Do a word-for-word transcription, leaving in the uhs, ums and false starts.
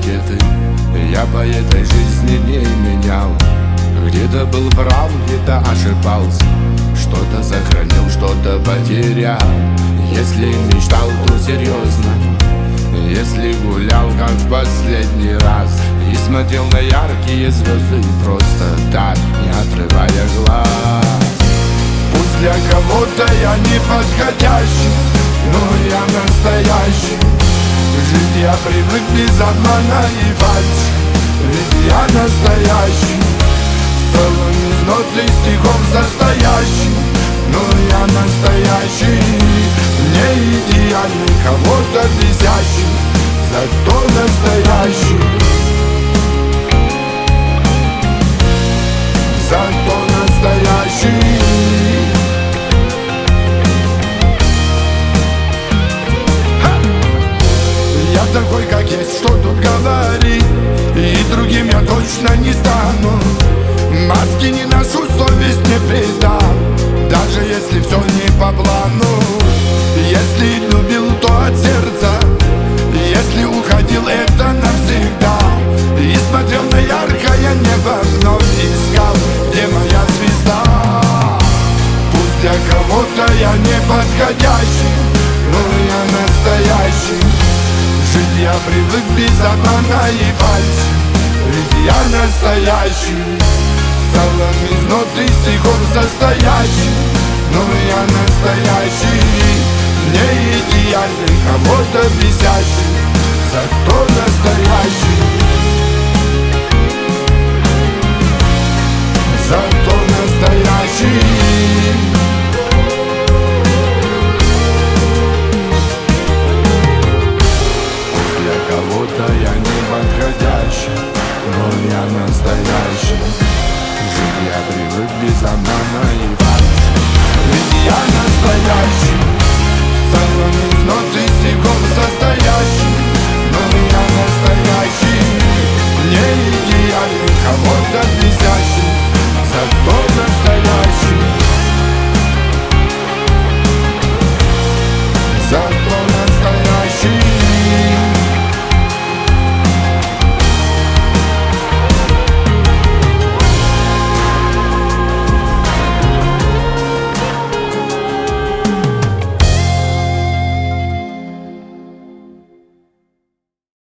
приоритеты я по этой жизни не менял. Где-то был прав, где-то ошибался, что-то сохранил, что-то потерял. Если мечтал, то серьезно, если гулял, как в последний раз, и смотрел на яркие звезды просто так, не отрывая глаз. Пусть для кого-то я не подходящий, но я настоящий. Жить я привык без обмана и фальши, ведь я настоящий. В целом из нот и стихов состоящий, но я настоящий. Не идеальный, кого-то бесящий, зато настоящий. Зато настоящий. Я такой, как есть, что тут говорить, и другим я точно не стану. Маски не ношу, совесть не предам, даже если все не по плану. Если любил, то от сердца, если уходил, это навсегда. И смотрел на яркое небо, вновь искал, где моя звезда. Пусть для кого-то я не подходящий, но я настоящий. Жить я привык без обмана и фальши, ведь я настоящий. В целом из нот и стихов состоящий, но я настоящий. Не идеальный, кого-то бесящий, зато настоящий. Зато настоящий. Кого-то я не подходящий, но я настоящий. Жить я привык без обмана и фальши, ведь я настоящий. В целом из нот и стихов состоящий,